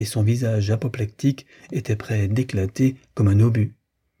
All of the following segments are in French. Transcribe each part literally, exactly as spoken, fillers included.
et son visage apoplectique était prêt d'éclater comme un obus.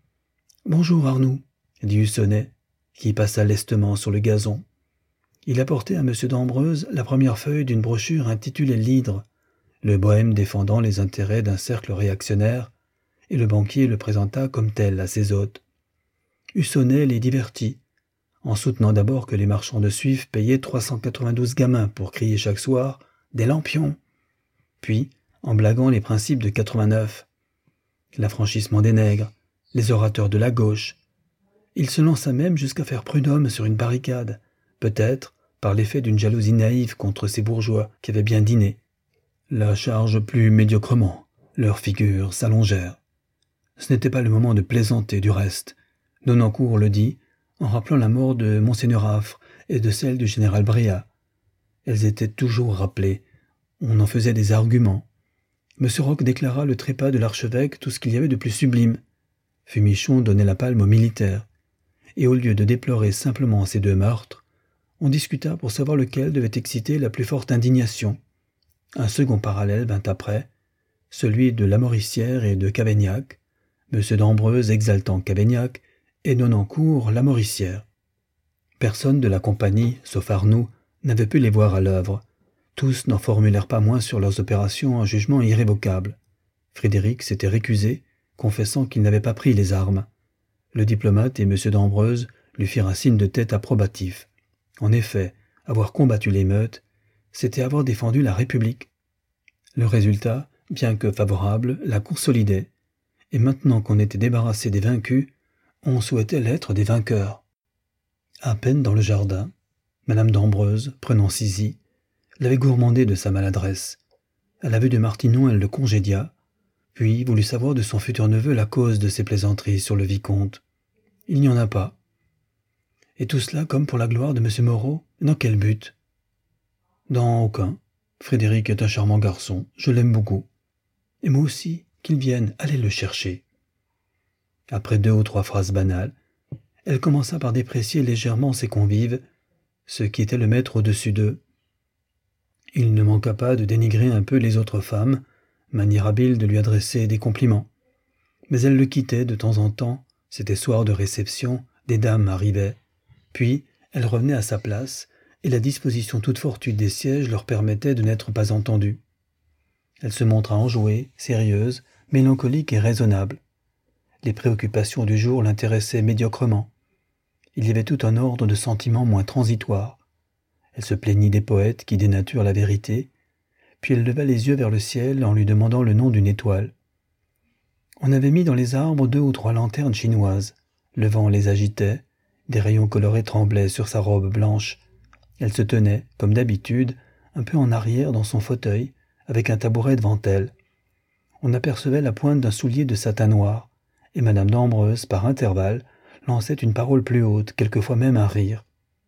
« Bonjour Arnoux, » dit Hussonnet, qui passa lestement sur le gazon. Il apportait à M. d'Ambreuse la première feuille d'une brochure intitulée L'Hydre, le bohème défendant les intérêts d'un cercle réactionnaire, et le banquier le présenta comme tel à ses hôtes. Hussonnet les divertit, en soutenant d'abord que les marchands de suif payaient trois cent quatre-vingt-douze gamins pour crier chaque soir « Des lampions !» puis en blaguant les principes de quatre-vingt-neuf, l'affranchissement des nègres, les orateurs de la gauche. Il se lança même jusqu'à faire prud'homme sur une barricade, peut-être par l'effet d'une jalousie naïve contre ces bourgeois qui avaient bien dîné. La charge plus médiocrement, leurs figures s'allongèrent. Ce n'était pas le moment de plaisanter du reste. Nonancourt le dit, en rappelant la mort de Monseigneur Affre et de celle du général Bréat. Elles étaient toujours rappelées. On en faisait des arguments. M. Roch déclara le trépas de l'archevêque tout ce qu'il y avait de plus sublime. Fumichon donnait la palme aux militaires. Et au lieu de déplorer simplement ces deux meurtres, on discuta pour savoir lequel devait exciter la plus forte indignation. Un second parallèle vint après, celui de Lamoricière et de Cavaignac, M. d'Ambreuse exaltant Cavaignac et Nonancourt Lamoricière. Personne de la compagnie, sauf Arnoux, n'avait pu les voir à l'œuvre. Tous n'en formulèrent pas moins sur leurs opérations un jugement irrévocable. Frédéric s'était récusé, confessant qu'il n'avait pas pris les armes. Le diplomate et M. d'Ambreuse lui firent un signe de tête approbatif. En effet, avoir combattu l'émeute, c'était avoir défendu la République. Le résultat, bien que favorable, la consolidait, et maintenant qu'on était débarrassé des vaincus, on souhaitait l'être des vainqueurs. À peine dans le jardin, Madame d'Ambreuse, prenant Sizy, l'avait gourmandé de sa maladresse. À la vue de Martinon, elle le congédia, puis voulut savoir de son futur neveu la cause de ses plaisanteries sur le vicomte. Il n'y en a pas. Et tout cela comme pour la gloire de M. Moreau, dans quel but? Dans aucun. Frédéric est un charmant garçon, je l'aime beaucoup. Et moi aussi, qu'il vienne, allez le chercher. Après deux ou trois phrases banales, elle commença par déprécier légèrement ses convives, ce qui était le maître au-dessus d'eux. Il ne manqua pas de dénigrer un peu les autres femmes, manière habile de lui adresser des compliments. Mais elle le quittait de temps en temps, c'était soir de réception, des dames arrivaient. Puis, elle revenait à sa place, et la disposition toute fortuite des sièges leur permettait de n'être pas entendue. Elle se montra enjouée, sérieuse, mélancolique et raisonnable. Les préoccupations du jour l'intéressaient médiocrement. Il y avait tout un ordre de sentiments moins transitoires. Elle se plaignit des poètes qui dénaturent la vérité, puis elle leva les yeux vers le ciel en lui demandant le nom d'une étoile. On avait mis dans les arbres deux ou trois lanternes chinoises. Le vent les agitait, des rayons colorés tremblaient sur sa robe blanche. Elle se tenait, comme d'habitude, un peu en arrière dans son fauteuil, avec un tabouret devant elle. On apercevait la pointe d'un soulier de satin noir, et Madame d'Ambreuse, par intervalles, lançait une parole plus haute, quelquefois même un rire.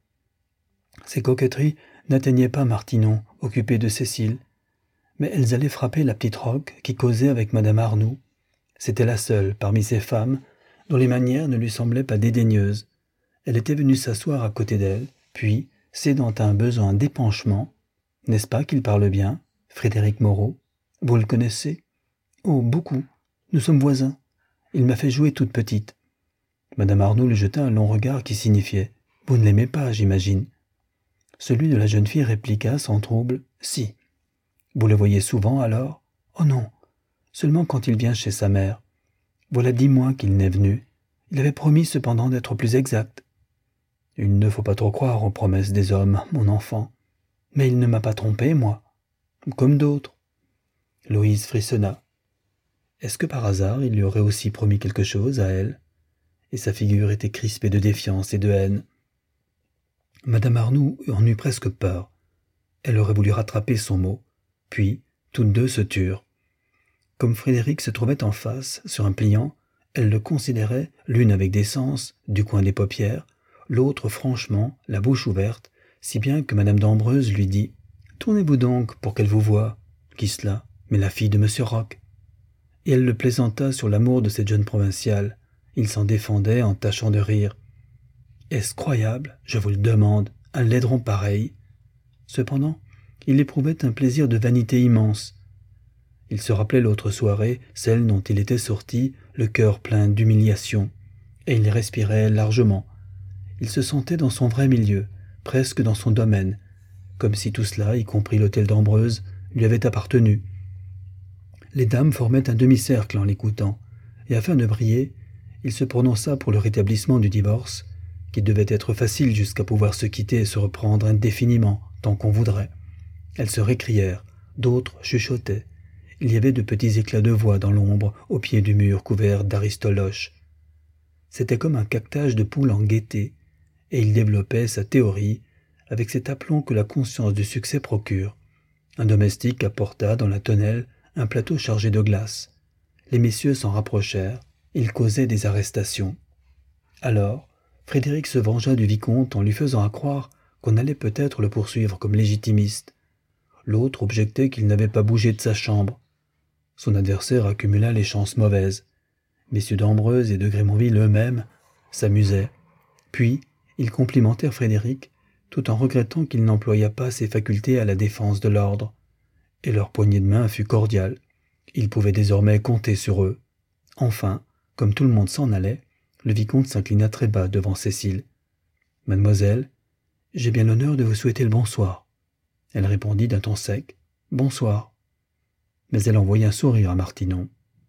Ces coquetteries n'atteignaient pas Martinon, occupé de Cécile, mais elles allaient frapper la petite Roch qui causait avec Madame Arnoux. C'était la seule, parmi ces femmes, dont les manières ne lui semblaient pas dédaigneuses. Elle était venue s'asseoir à côté d'elle, puis, cédant à un besoin d'épanchement, « N'est-ce pas qu'il parle bien, Frédéric Moreau? Vous le connaissez? »« Oh, beaucoup. Nous sommes voisins. Il m'a fait jouer toute petite. » Madame Arnoux lui jeta un long regard qui signifiait « Vous ne l'aimez pas, j'imagine. » Celui de la jeune fille répliqua sans trouble « Si. » « Vous le voyez souvent, alors ? » ?»« Oh non, seulement quand il vient chez sa mère. Voilà dix mois qu'il n'est venu. Il avait promis cependant d'être plus exact. »« Il ne faut pas trop croire aux promesses des hommes, mon enfant. Mais il ne m'a pas trompé, moi. Comme d'autres. » Louise frissonna. Est-ce que par hasard il lui aurait aussi promis quelque chose à elle ? Et sa figure était crispée de défiance et de haine. Madame Arnoux en eut presque peur. Elle aurait voulu rattraper son mot. Puis, toutes deux se turent. Comme Frédéric se trouvait en face, sur un pliant, elle le considérait, l'une avec décence, du coin des paupières, l'autre franchement, la bouche ouverte, si bien que Madame d'Ambreuse lui dit « Tournez-vous donc pour qu'elle vous voie. »« Qui cela ? Mais la fille de Monsieur Roch. » Et elle le plaisanta sur l'amour de cette jeune provinciale. Il s'en défendait en tâchant de rire. « Est-ce croyable, je vous le demande, un laideron pareil ?» Cependant, il éprouvait un plaisir de vanité immense. Il se rappelait l'autre soirée, celle dont il était sorti, le cœur plein d'humiliation, et il respirait largement. Il se sentait dans son vrai milieu, presque dans son domaine, comme si tout cela, y compris l'hôtel d'Ambreuse, lui avait appartenu. Les dames formaient un demi-cercle en l'écoutant, et afin de briller, il se prononça pour le rétablissement du divorce, qui devait être facile jusqu'à pouvoir se quitter et se reprendre indéfiniment, tant qu'on voudrait. Elles se récrièrent, d'autres chuchotaient. Il y avait de petits éclats de voix dans l'ombre, au pied du mur couvert d'aristoloches. C'était comme un caquetage de poules en gaieté, et il développait sa théorie avec cet aplomb que la conscience du succès procure. Un domestique apporta dans la tonnelle un plateau chargé de glace. Les messieurs s'en rapprochèrent, ils causaient des arrestations. Alors, Frédéric se vengea du vicomte en lui faisant croire qu'on allait peut-être le poursuivre comme légitimiste. L'autre objectait qu'il n'avait pas bougé de sa chambre. Son adversaire accumula les chances mauvaises. Messieurs d'Ambreuse et de Grémonville eux-mêmes s'amusaient. Puis, ils complimentèrent Frédéric, tout en regrettant qu'il n'employât pas ses facultés à la défense de l'ordre. Et leur poignée de main fut cordiale. Ils pouvaient désormais compter sur eux. Enfin, comme tout le monde s'en allait, le vicomte s'inclina très bas devant Cécile. « Mademoiselle, j'ai bien l'honneur de vous souhaiter le bonsoir. » Elle répondit d'un ton sec. « Bonsoir. » Mais elle envoya un sourire à Martinon.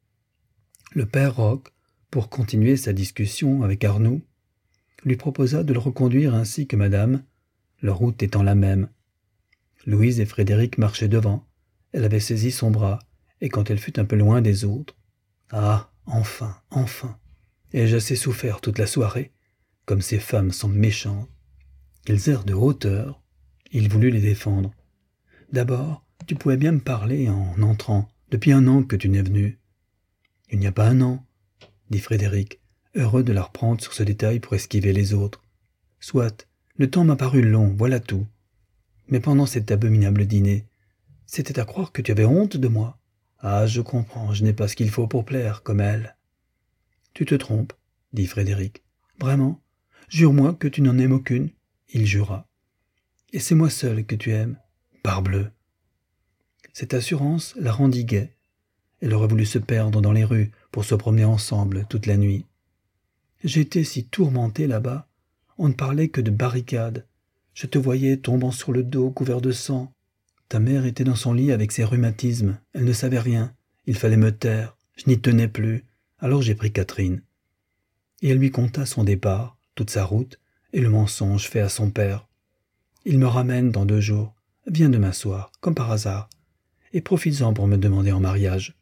Le père Roch, pour continuer sa discussion avec Arnoux, lui proposa de le reconduire ainsi que madame, leur route étant la même. Louise et Frédéric marchaient devant. Elle avait saisi son bras, et quand elle fut un peu loin des autres, « Ah, enfin, enfin, ai-je assez souffert toute la soirée, comme ces femmes sont méchantes. » Ils errent de hauteur. Il voulut les défendre. « D'abord, tu pouvais bien me parler en entrant, depuis un an que tu n'es venu. »« Il n'y a pas un an, » dit Frédéric, heureux de la reprendre sur ce détail pour esquiver les autres. « Soit, le temps m'a paru long, voilà tout. Mais pendant cet abominable dîner, c'était à croire que tu avais honte de moi. Ah, je comprends, je n'ai pas ce qu'il faut pour plaire, comme elle. »« Tu te trompes, » dit Frédéric. « Vraiment, jure-moi que tu n'en aimes aucune. » Il jura. « Et c'est moi seul que tu aimes. Parbleu !» Cette assurance la rendit gaie. Elle aurait voulu se perdre dans les rues pour se promener ensemble toute la nuit. « J'étais si tourmenté là-bas. On ne parlait que de barricades. Je te voyais tombant sur le dos couvert de sang. Ta mère était dans son lit avec ses rhumatismes. Elle ne savait rien. Il fallait me taire. Je n'y tenais plus. Alors j'ai pris Catherine. » Et elle lui conta son départ, toute sa route, et le mensonge fait à son père. « Il me ramène dans deux jours. Viens demain soir, comme par hasard, et profites-en pour me demander en mariage. »